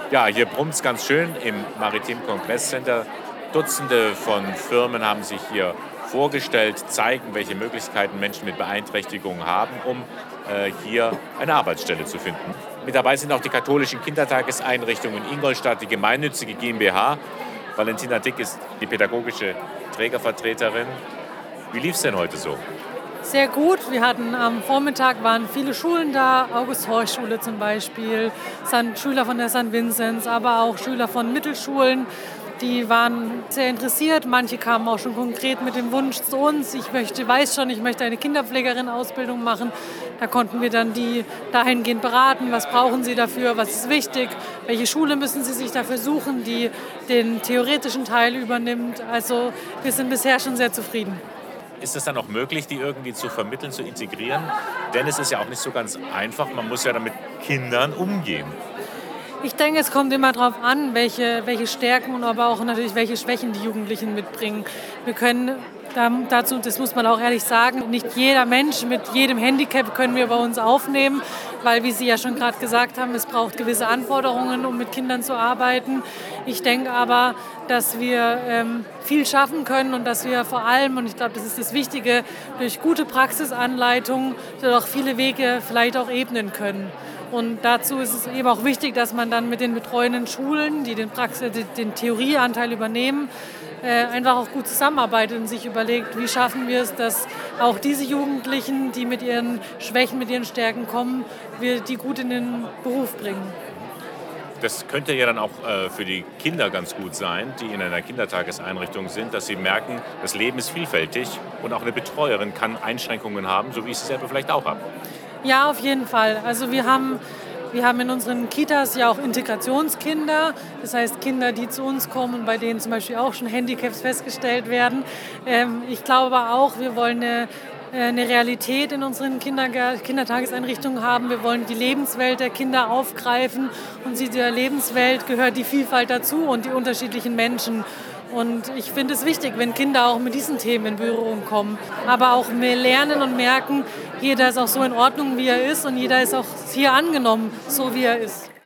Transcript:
Ja, hier brummt es ganz schön im Maritim Kongresscenter. Dutzende von Firmen haben sich hier vorgestellt, zeigen, welche Möglichkeiten Menschen mit Beeinträchtigungen haben, um hier eine Arbeitsstelle zu finden. Mit dabei sind auch die katholischen Kindertageseinrichtungen in Ingolstadt, die gemeinnützige GmbH. Valentina Dick ist die pädagogische Trägervertreterin. Wie lief es denn heute so? Sehr gut. Wir hatten am Vormittag waren viele Schulen da, August-Horch-Schule zum Beispiel, Schüler von der St. Vinzenz, aber auch Schüler von Mittelschulen. Die waren sehr interessiert. Manche kamen auch schon konkret mit dem Wunsch zu uns. Ich möchte eine Kinderpflegerin-Ausbildung machen. Da konnten wir dann die dahingehend beraten. Was brauchen sie dafür? Was ist wichtig? Welche Schule müssen sie sich dafür suchen, die den theoretischen Teil übernimmt? Also wir sind bisher schon sehr zufrieden. Ist es dann auch möglich, die irgendwie zu vermitteln, zu integrieren? Denn es ist ja auch nicht so ganz einfach. Man muss ja dann mit Kindern umgehen. Ich denke, es kommt immer darauf an, welche Stärken und aber auch natürlich welche Schwächen die Jugendlichen mitbringen. Wir können dazu, das muss man auch ehrlich sagen, nicht jeder Mensch mit jedem Handicap können wir bei uns aufnehmen, weil, wie Sie ja schon gerade gesagt haben, es braucht gewisse Anforderungen, um mit Kindern zu arbeiten. Ich denke aber, dass wir viel schaffen können und dass wir vor allem, und ich glaube, das ist das Wichtige, durch gute Praxisanleitungen auch viele Wege vielleicht auch ebnen können. Und dazu ist es eben auch wichtig, dass man dann mit den betreuenden Schulen, die den Theorieanteil übernehmen, einfach auch gut zusammenarbeitet und sich überlegt, wie schaffen wir es, dass auch diese Jugendlichen, die mit ihren Schwächen, mit ihren Stärken kommen, wir die gut in den Beruf bringen. Das könnte ja dann auch für die Kinder ganz gut sein, die in einer Kindertageseinrichtung sind, dass sie merken, das Leben ist vielfältig und auch eine Betreuerin kann Einschränkungen haben, so wie ich sie selber vielleicht auch habe. Ja, auf jeden Fall. Also wir haben in unseren Kitas ja auch Integrationskinder, das heißt Kinder, die zu uns kommen und bei denen zum Beispiel auch schon Handicaps festgestellt werden. Ich glaube aber auch, wir wollen eine Realität in unseren Kindertageseinrichtungen haben. Wir wollen die Lebenswelt der Kinder aufgreifen und zu dieser Lebenswelt gehört die Vielfalt dazu und die unterschiedlichen Menschen. Und ich finde es wichtig, wenn Kinder auch mit diesen Themen in Berührung kommen, aber auch mehr lernen und merken, jeder ist auch so in Ordnung, wie er ist und jeder ist auch hier angenommen, so wie er ist.